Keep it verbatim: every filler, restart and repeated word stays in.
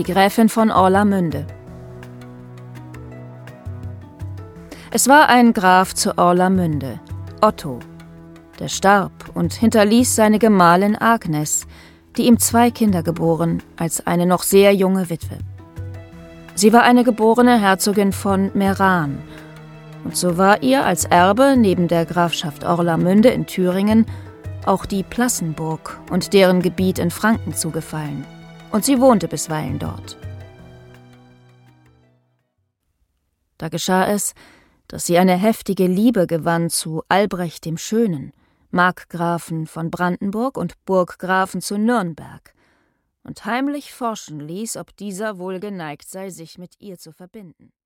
Gräfin von Orlamünde. Es war ein Graf zu Orlamünde, Otto, der starb und hinterließ seine Gemahlin Agnes, die ihm zwei Kinder geboren, als eine noch sehr junge Witwe. Sie war eine geborene Herzogin von Meran, und so war ihr als Erbe neben der Grafschaft Orlamünde in Thüringen auch die Plassenburg und deren Gebiet in Franken zugefallen, und sie wohnte bisweilen dort. Da geschah es, dass sie eine heftige Liebe gewann zu Albrecht dem Schönen, Markgrafen von Brandenburg und Burggrafen zu Nürnberg, und heimlich forschen ließ, ob dieser wohl geneigt sei, sich mit ihr zu verbinden.